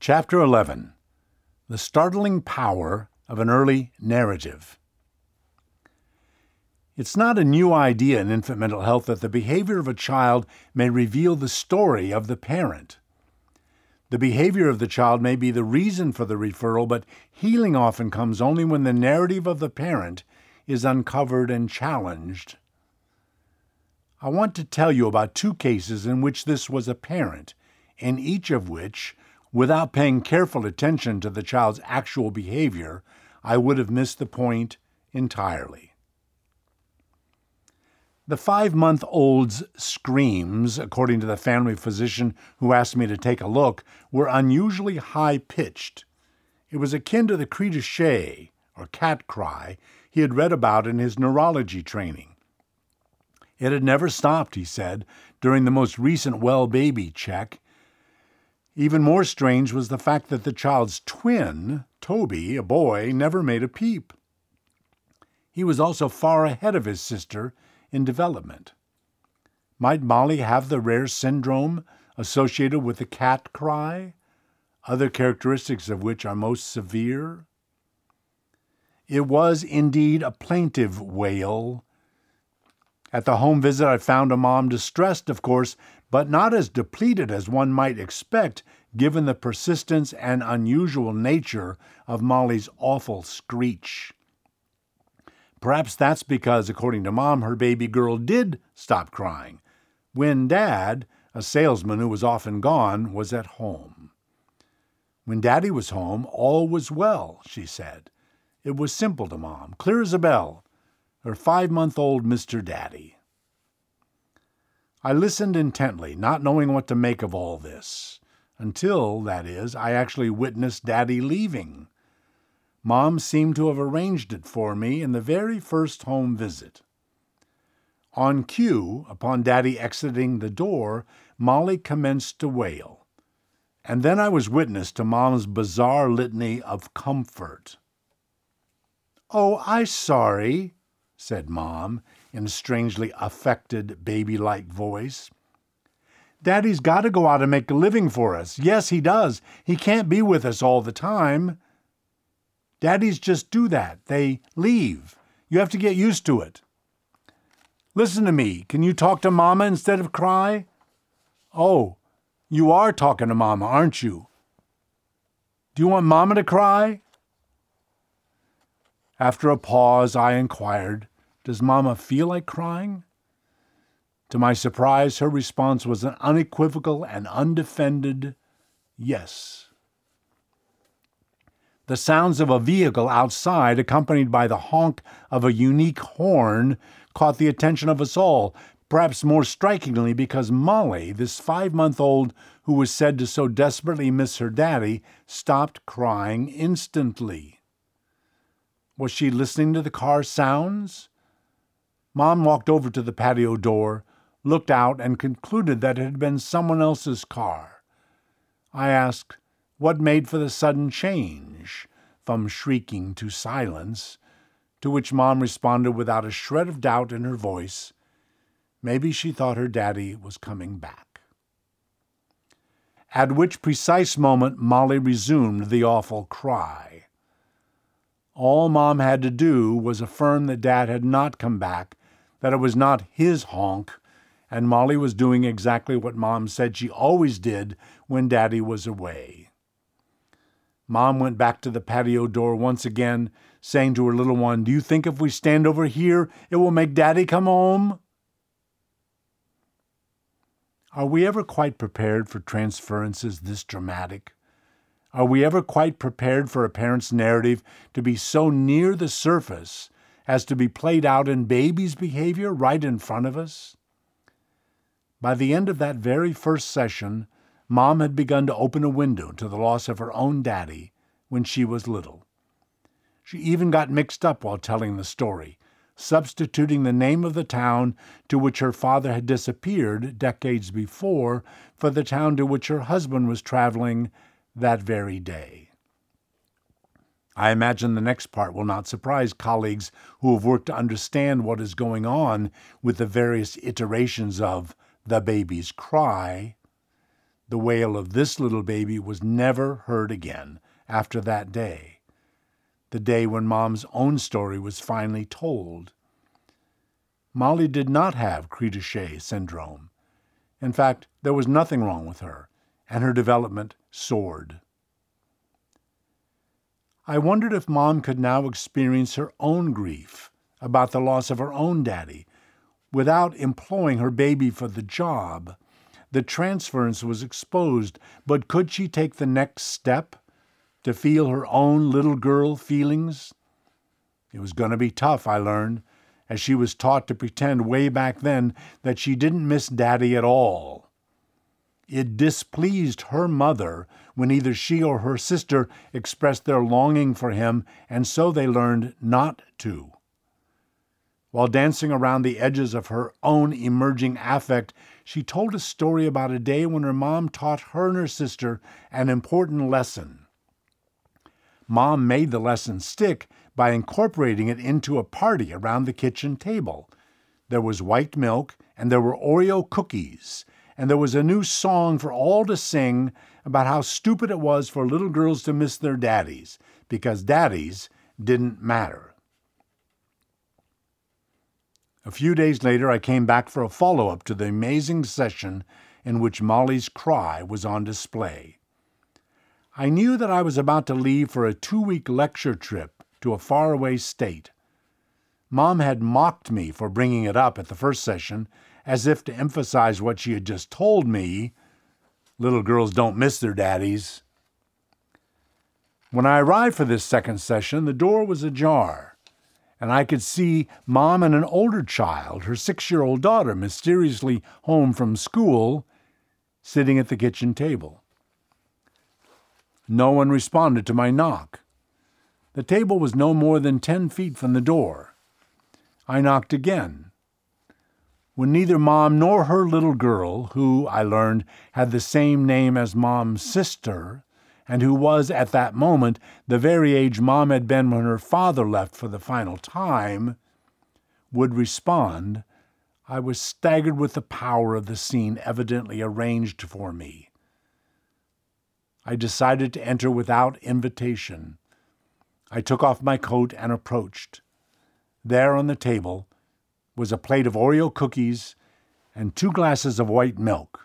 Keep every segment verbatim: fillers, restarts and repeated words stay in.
Chapter eleven. The Startling Power of an Early Narrative. It's not a new idea in infant mental health that the behavior of a child may reveal the story of the parent. The behavior of the child may be the reason for the referral, but healing often comes only when the narrative of the parent is uncovered and challenged. I want to tell you about two cases in which this was apparent, in each of which, without paying careful attention to the child's actual behavior, I would have missed the point entirely. The five-month-old's screams, according to the family physician who asked me to take a look, were unusually high-pitched. It was akin to the cri de chat, or cat cry, he had read about in his neurology training. It had never stopped, he said, during the most recent well baby check. Even more strange was the fact that the child's twin, Toby, a boy, never made a peep. He was also far ahead of his sister in development. Might Molly have the rare syndrome associated with the cat cry, other characteristics of which are most severe? It was indeed a plaintive wail. At the home visit, I found a mom distressed, of course, but not as depleted as one might expect, given the persistence and unusual nature of Molly's awful screech. Perhaps that's because, according to Mom, her baby girl did stop crying when Dad, a salesman who was often gone, was at home. When Daddy was home, all was well, she said. It was simple to Mom, clear as a bell. Her five-month-old Mister Daddy. I listened intently, not knowing what to make of all this, until, that is, I actually witnessed Daddy leaving. Mom seemed to have arranged it for me in the very first home visit. On cue, upon Daddy exiting the door, Molly commenced to wail, and then I was witness to Mom's bizarre litany of comfort. "Oh, I'm sorry," said Mom, in a strangely affected, baby-like voice. "Daddy's got to go out and make a living for us. Yes, he does. He can't be with us all the time. Daddies just do that. They leave. You have to get used to it. Listen to me. Can you talk to Mama instead of cry? Oh, you are talking to Mama, aren't you? Do you want Mama to cry?" After a pause, I inquired, "Does Mama feel like crying?" To my surprise, her response was an unequivocal and undefended yes. The sounds of a vehicle outside, accompanied by the honk of a unique horn, caught the attention of us all, perhaps more strikingly because Molly, this five-month-old who was said to so desperately miss her daddy, stopped crying instantly. Was she listening to the car sounds? Mom walked over to the patio door, looked out, and concluded that it had been someone else's car. I asked, what made for the sudden change from shrieking to silence, to which Mom responded without a shred of doubt in her voice, maybe she thought her daddy was coming back. At which precise moment Molly resumed the awful cry. All Mom had to do was affirm that Dad had not come back, that it was not his honk, and Molly was doing exactly what Mom said she always did when Daddy was away. Mom went back to the patio door once again, saying to her little one, "Do you think if we stand over here, it will make Daddy come home?" Are we ever quite prepared for transferences this dramatic? Are we ever quite prepared for a parent's narrative to be so near the surface as to be played out in baby's behavior right in front of us? By the end of that very first session, Mom had begun to open a window to the loss of her own daddy when she was little. She even got mixed up while telling the story, substituting the name of the town to which her father had disappeared decades before for the town to which her husband was traveling that very day. I imagine the next part will not surprise colleagues who have worked to understand what is going on with the various iterations of the baby's cry. The wail of this little baby was never heard again after that day, the day when Mom's own story was finally told. Molly did not have cri du chat syndrome. In fact, there was nothing wrong with her, and her development soared. I wondered if Mom could now experience her own grief about the loss of her own daddy without employing her baby for the job. The transference was exposed, but could she take the next step to feel her own little girl feelings? It was going to be tough, I learned, as she was taught to pretend way back then that she didn't miss Daddy at all. It displeased her mother when either she or her sister expressed their longing for him, and so they learned not to. While dancing around the edges of her own emerging affect, she told a story about a day when her mom taught her and her sister an important lesson. Mom made the lesson stick by incorporating it into a party around the kitchen table. There was white milk, and there were Oreo cookies, and there was a new song for all to sing about how stupid it was for little girls to miss their daddies, because daddies didn't matter. A few days later, I came back for a follow-up to the amazing session in which Molly's cry was on display. I knew that I was about to leave for a two-week lecture trip to a faraway state. Mom had mocked me for bringing it up at the first session, as if to emphasize what she had just told me: little girls don't miss their daddies. When I arrived for this second session, the door was ajar, and I could see Mom and an older child, her six-year-old daughter, mysteriously home from school, sitting at the kitchen table. No one responded to my knock. The table was no more than ten feet from the door. I knocked again. When neither Mom nor her little girl, who, I learned, had the same name as Mom's sister, and who was, at that moment, the very age Mom had been when her father left for the final time, would respond, I was staggered with the power of the scene evidently arranged for me. I decided to enter without invitation. I took off my coat and approached. There on the table was a plate of Oreo cookies and two glasses of white milk.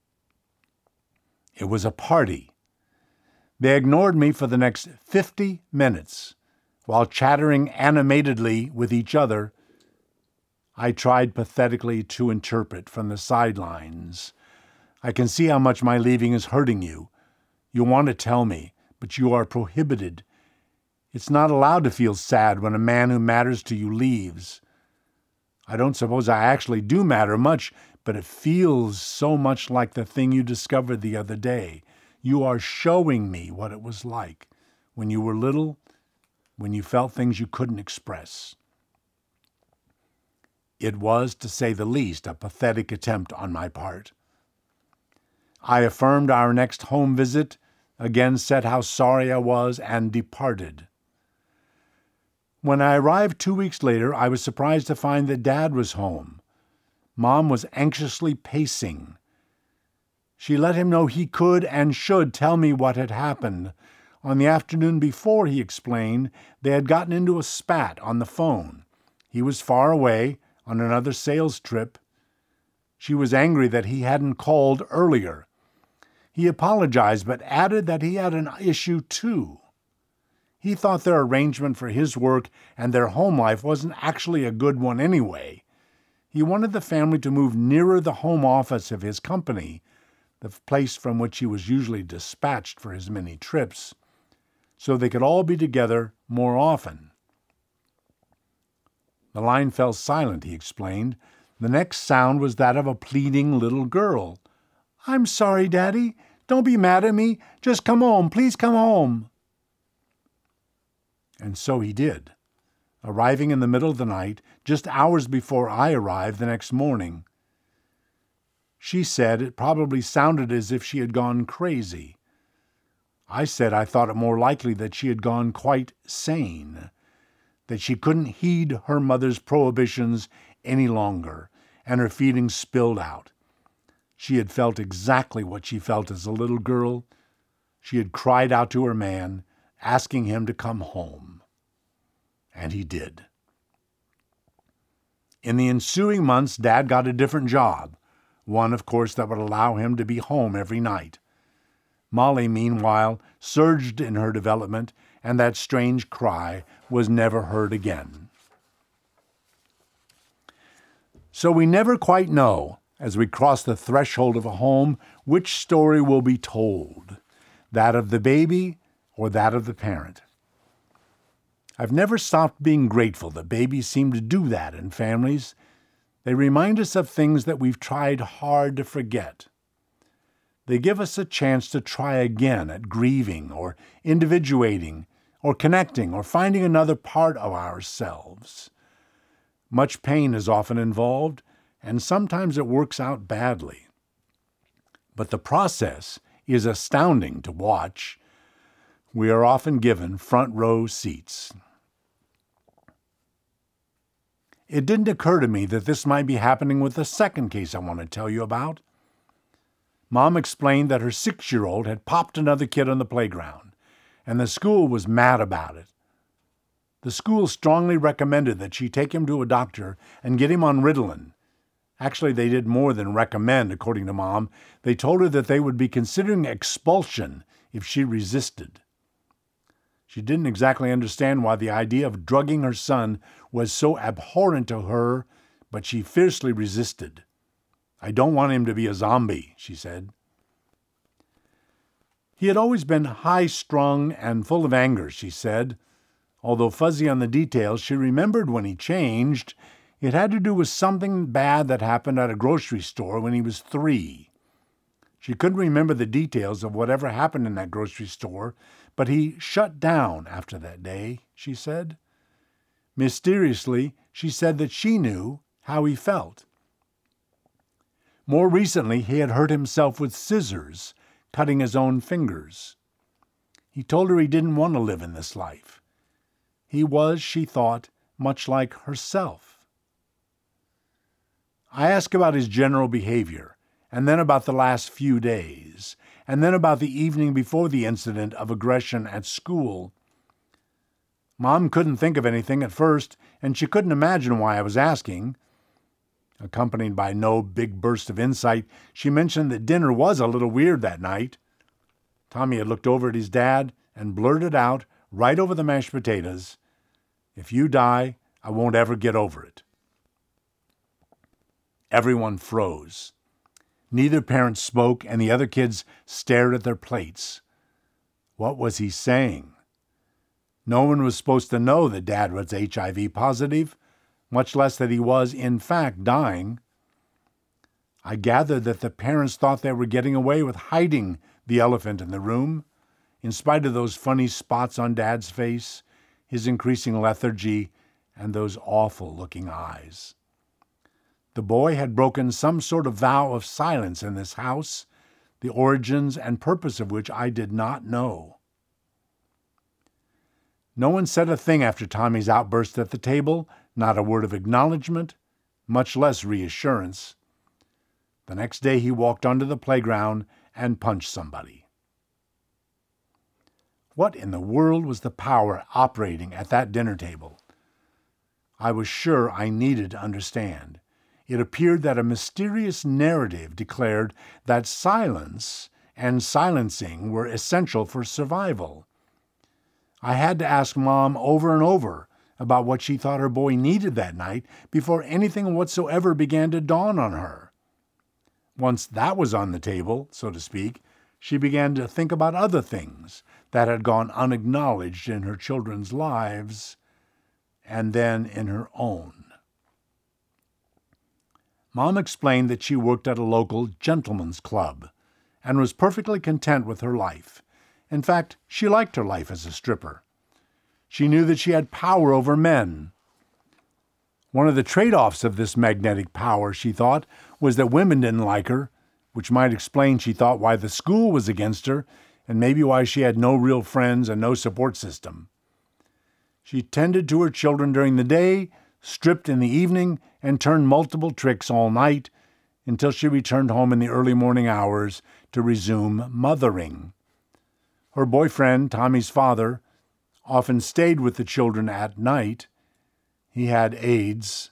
It was a party. They ignored me for the next fifty minutes. While chattering animatedly with each other, I tried pathetically to interpret from the sidelines. I can see how much my leaving is hurting you. You want to tell me, but you are prohibited. It's not allowed to feel sad when a man who matters to you leaves. I don't suppose I actually do matter much, but it feels so much like the thing you discovered the other day. You are showing me what it was like when you were little, when you felt things you couldn't express. It was, to say the least, a pathetic attempt on my part. I affirmed our next home visit, again said how sorry I was, and departed. When I arrived two weeks later, I was surprised to find that Dad was home. Mom was anxiously pacing. She let him know he could and should tell me what had happened. On the afternoon before, he explained, they had gotten into a spat on the phone. He was far away, on another sales trip. She was angry that he hadn't called earlier. He apologized, but added that he had an issue too. He thought their arrangement for his work and their home life wasn't actually a good one anyway. He wanted the family to move nearer the home office of his company, the place from which he was usually dispatched for his many trips, so they could all be together more often. The line fell silent, he explained. The next sound was that of a pleading little girl. "I'm sorry, Daddy. Don't be mad at me. Just come home. Please come home." And so he did, arriving in the middle of the night, just hours before I arrived the next morning. She said it probably sounded as if she had gone crazy. I said I thought it more likely that she had gone quite sane, that she couldn't heed her mother's prohibitions any longer, and her feelings spilled out. She had felt exactly what she felt as a little girl. She had cried out to her man, asking him to come home. And he did. In the ensuing months, Dad got a different job, one, of course, that would allow him to be home every night. Molly, meanwhile, surged in her development, and that strange cry was never heard again. So we never quite know, as we cross the threshold of a home, which story will be told, that of the baby or that of the parent. I've never stopped being grateful that babies seem to do that in families. They remind us of things that we've tried hard to forget. They give us a chance to try again at grieving or individuating or connecting or finding another part of ourselves. Much pain is often involved, and sometimes it works out badly. But the process is astounding to watch. We are often given front row seats. It didn't occur to me that this might be happening with the second case I want to tell you about. Mom explained that her six-year-old had popped another kid on the playground, and the school was mad about it. The school strongly recommended that she take him to a doctor and get him on Ritalin. Actually, they did more than recommend, according to Mom. They told her that they would be considering expulsion if she resisted. She didn't exactly understand why the idea of drugging her son was so abhorrent to her, but she fiercely resisted. "I don't want him to be a zombie," she said. He had always been high-strung and full of anger, she said. Although fuzzy on the details, she remembered when he changed. It had to do with something bad that happened at a grocery store when he was three. She couldn't remember the details of whatever happened in that grocery store, but he shut down after that day, she said. Mysteriously, she said that she knew how he felt. More recently, he had hurt himself with scissors, cutting his own fingers. He told her he didn't want to live in this life. He was, she thought, much like herself. I asked about his general behavior, and then about the last few days, and then about the evening before the incident of aggression at school. Mom couldn't think of anything at first, and she couldn't imagine why I was asking. Accompanied by no big burst of insight, she mentioned that dinner was a little weird that night. Tommy had looked over at his dad and blurted out, right over the mashed potatoes, "If you die, I won't ever get over it." Everyone froze. Neither parent spoke, and the other kids stared at their plates. What was he saying? No one was supposed to know that Dad was H I V positive, much less that he was, in fact, dying. I gathered that the parents thought they were getting away with hiding the elephant in the room, in spite of those funny spots on Dad's face, his increasing lethargy, and those awful-looking eyes. The boy had broken some sort of vow of silence in this house, the origins and purpose of which I did not know. No one said a thing after Tommy's outburst at the table, not a word of acknowledgement, much less reassurance. The next day he walked onto the playground and punched somebody. What in the world was the power operating at that dinner table? I was sure I needed to understand. It appeared that a mysterious narrative declared that silence and silencing were essential for survival. I had to ask Mom over and over about what she thought her boy needed that night before anything whatsoever began to dawn on her. Once that was on the table, so to speak, she began to think about other things that had gone unacknowledged in her children's lives, and then in her own. Mom explained that she worked at a local gentleman's club and was perfectly content with her life. In fact, she liked her life as a stripper. She knew that she had power over men. One of the trade-offs of this magnetic power, she thought, was that women didn't like her, which might explain, she thought, why the school was against her, and maybe why she had no real friends and no support system. She tended to her children during the day, stripped in the evening, and turned multiple tricks all night, until she returned home in the early morning hours to resume mothering. Her boyfriend, Tommy's father, often stayed with the children at night. He had AIDS.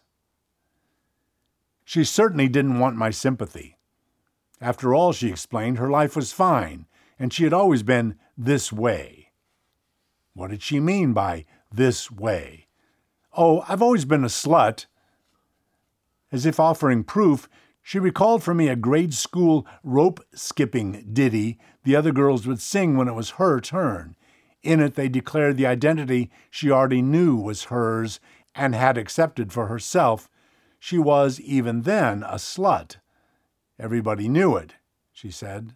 She certainly didn't want my sympathy. After all, she explained, her life was fine, and she had always been this way. What did she mean by this way? Oh, I've always been a slut. As if offering proof, she recalled for me a grade school rope-skipping ditty the other girls would sing when it was her turn. In it, they declared the identity she already knew was hers and had accepted for herself. She was, even then, a slut. Everybody knew it, she said.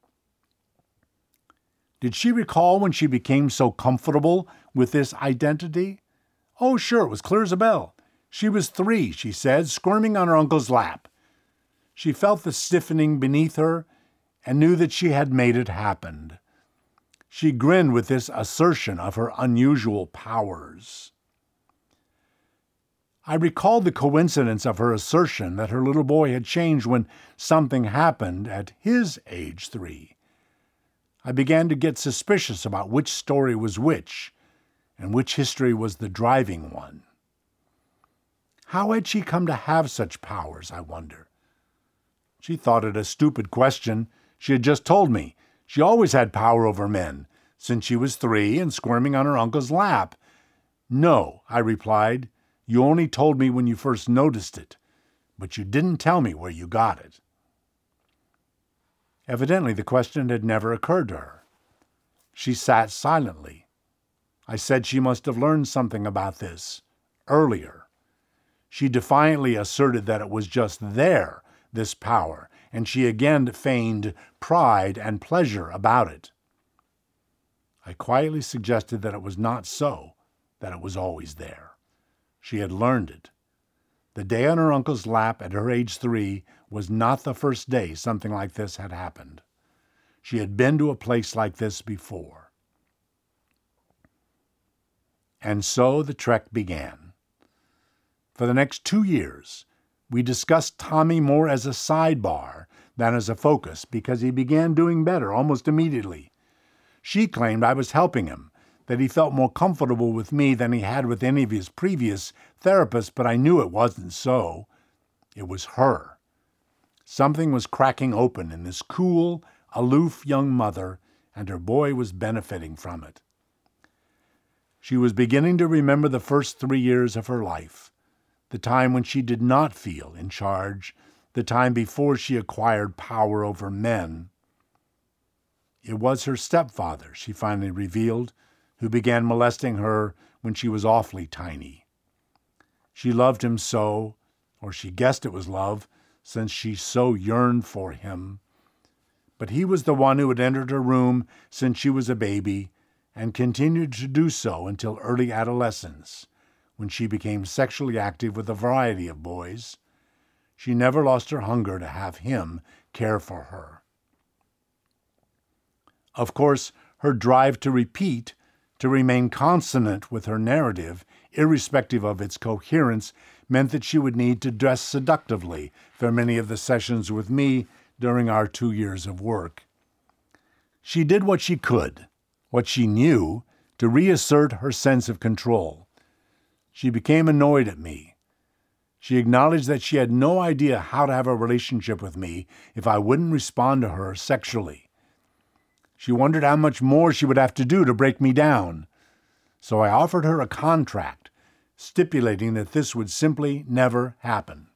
Did she recall when she became so comfortable with this identity? Oh, sure, it was clear as a bell. She was three, she said, squirming on her uncle's lap. She felt the stiffening beneath her and knew that she had made it happen. She grinned with this assertion of her unusual powers. I recalled the coincidence of her assertion that her little boy had changed when something happened at his age three. I began to get suspicious about which story was which, and which history was the driving one. How had she come to have such powers, I wonder? She thought it a stupid question. She had just told me. She always had power over men, since she was three and squirming on her uncle's lap. No, I replied. You only told me when you first noticed it, but you didn't tell me where you got it. Evidently, the question had never occurred to her. She sat silently. I said she must have learned something about this earlier. She defiantly asserted that it was just there, this power, and she again feigned pride and pleasure about it. I quietly suggested that it was not so, that it was always there. She had learned it. The day on her uncle's lap at her age three was not the first day something like this had happened. She had been to a place like this before. And so the trek began. For the next two years, we discussed Tommy more as a sidebar than as a focus because he began doing better almost immediately. She claimed I was helping him, that he felt more comfortable with me than he had with any of his previous therapists, but I knew it wasn't so. It was her. Something was cracking open in this cool, aloof young mother, and her boy was benefiting from it. She was beginning to remember the first three years of her life, the time when she did not feel in charge, the time before she acquired power over men. It was her stepfather, she finally revealed, who began molesting her when she was awfully tiny. She loved him so, or she guessed it was love, since she so yearned for him. But he was the one who had entered her room since she was a baby and continued to do so until early adolescence, when she became sexually active with a variety of boys. She never lost her hunger to have him care for her. Of course, her drive to repeat, to remain consonant with her narrative, irrespective of its coherence, meant that she would need to dress seductively for many of the sessions with me during our two years of work. She did what she could, what she knew, to reassert her sense of control. She became annoyed at me. She acknowledged that she had no idea how to have a relationship with me if I wouldn't respond to her sexually. She wondered how much more she would have to do to break me down. So I offered her a contract, stipulating that this would simply never happen.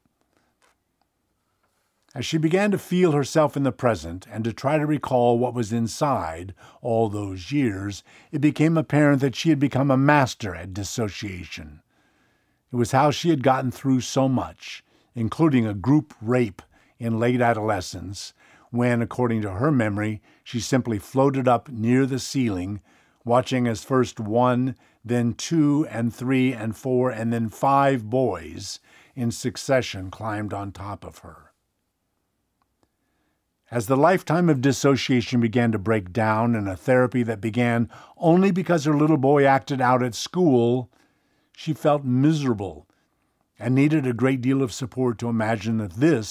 As she began to feel herself in the present and to try to recall what was inside all those years, it became apparent that she had become a master at dissociation. It was how she had gotten through so much, including a group rape in late adolescence, when, according to her memory, she simply floated up near the ceiling, watching as first one, then two and three and four and then five boys in succession climbed on top of her. As the lifetime of dissociation began to break down in a therapy that began only because her little boy acted out at school, she felt miserable and needed a great deal of support to imagine that this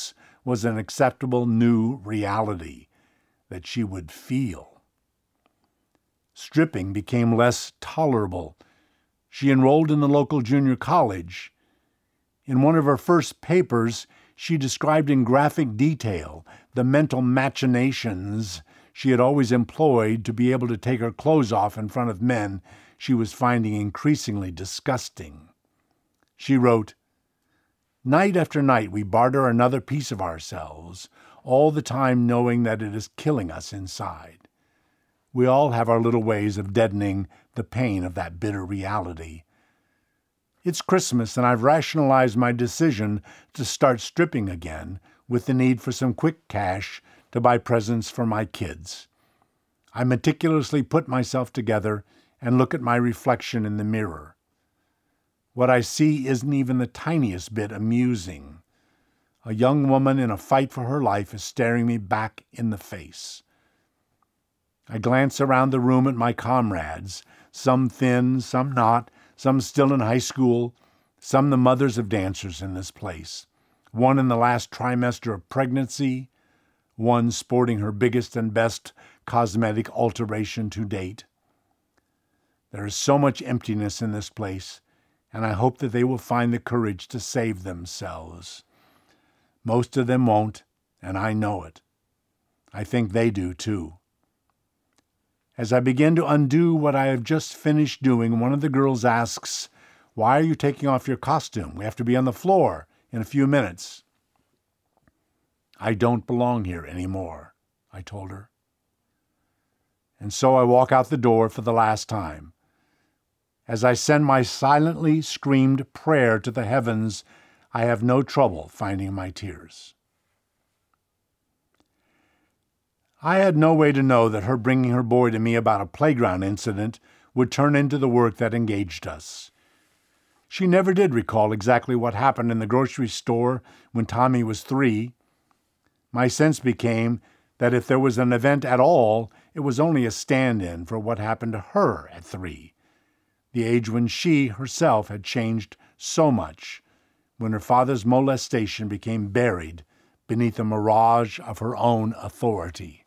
was an acceptable new reality that she would feel. Stripping became less tolerable. She enrolled in the local junior college. In one of her first papers, she described in graphic detail the mental machinations she had always employed to be able to take her clothes off in front of men she was finding increasingly disgusting. She wrote, "Night after night we barter another piece of ourselves, all the time knowing that it is killing us inside. We all have our little ways of deadening the pain of that bitter reality. It's Christmas, and I've rationalized my decision to start stripping again with the need for some quick cash to buy presents for my kids. I meticulously put myself together and look at my reflection in the mirror. What I see isn't even the tiniest bit amusing. A young woman in a fight for her life is staring me back in the face. I glance around the room at my comrades, some thin, some not, some still in high school, some the mothers of dancers in this place, one in the last trimester of pregnancy, one sporting her biggest and best cosmetic alteration to date. There is so much emptiness in this place, and I hope that they will find the courage to save themselves. Most of them won't, and I know it. I think they do too." As I begin to undo what I have just finished doing, one of the girls asks, "Why are you taking off your costume? We have to be on the floor in a few minutes." "I don't belong here anymore," I told her. And so I walk out the door for the last time. As I send my silently screamed prayer to the heavens, I have no trouble finding my tears. I had no way to know that her bringing her boy to me about a playground incident would turn into the work that engaged us. She never did recall exactly what happened in the grocery store when Tommy was three. My sense became that if there was an event at all, it was only a stand-in for what happened to her at three, the age when she herself had changed so much, when her father's molestation became buried beneath a mirage of her own authority.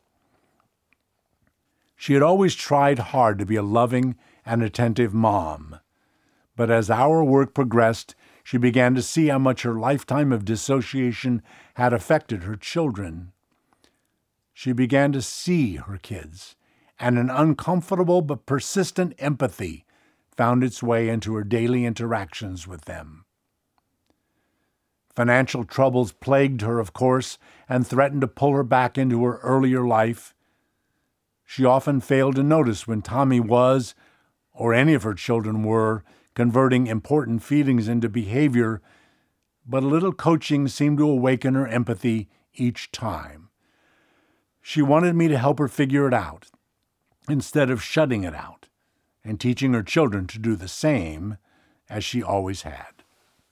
She had always tried hard to be a loving and attentive mom, but as our work progressed, she began to see how much her lifetime of dissociation had affected her children. She began to see her kids, and an uncomfortable but persistent empathy found its way into her daily interactions with them. Financial troubles plagued her, of course, and threatened to pull her back into her earlier life. She often failed to notice when Tommy was, or any of her children were, converting important feelings into behavior, but a little coaching seemed to awaken her empathy each time. She wanted me to help her figure it out, instead of shutting it out, and teaching her children to do the same, as she always had.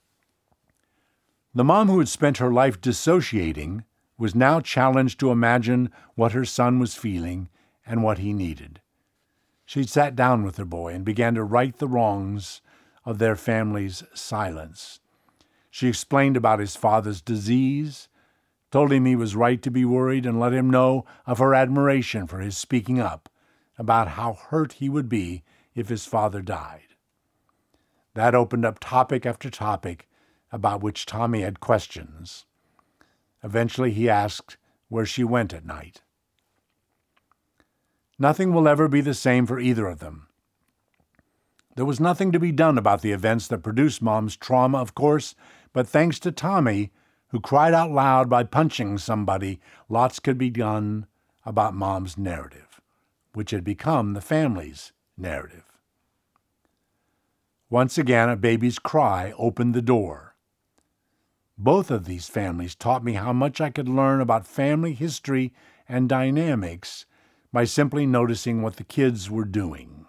The mom who had spent her life dissociating was now challenged to imagine what her son was feeling and what he needed. She sat down with her boy and began to right the wrongs of their family's silence. She explained about his father's disease, told him he was right to be worried, and let him know of her admiration for his speaking up about how hurt he would be if his father died. That opened up topic after topic about which Tommy had questions. Eventually he asked where she went at night. Nothing will ever be the same for either of them. There was nothing to be done about the events that produced Mom's trauma, of course, but thanks to Tommy, who cried out loud by punching somebody, lots could be done about Mom's narrative, which had become the family's narrative. Once again, a baby's cry opened the door. Both of these families taught me how much I could learn about family history and dynamics by simply noticing what the kids were doing.